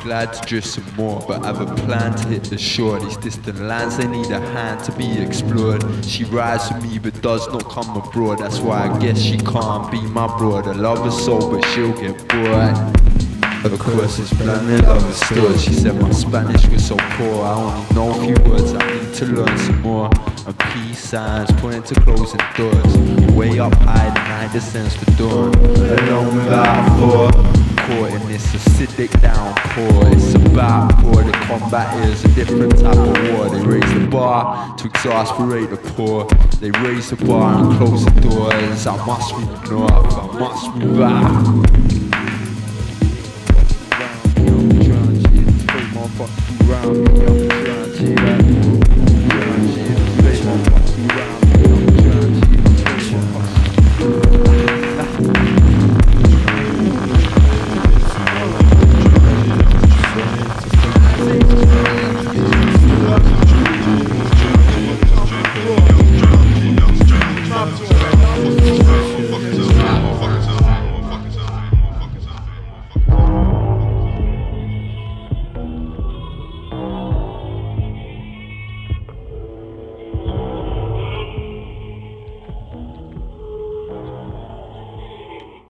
glad to drift some more, but have a plan to hit the shore. These distant lands, they need a hand to be explored. She rides with me but does not come abroad. That's why I guess she can't be my broad. I love her so, but she'll get bored. Of course it's planet understood. She said my Spanish was so poor, I only know a few words, I need to learn some more. And peace signs pointing to closing doors. Way up high, the night descends to dawn. Alone without a thought, caught in this acidic downpour. It's about pour, the combat is a different type of war. They raise the bar to exasperate the poor. They raise the bar and close the doors. I must move north, I must move out.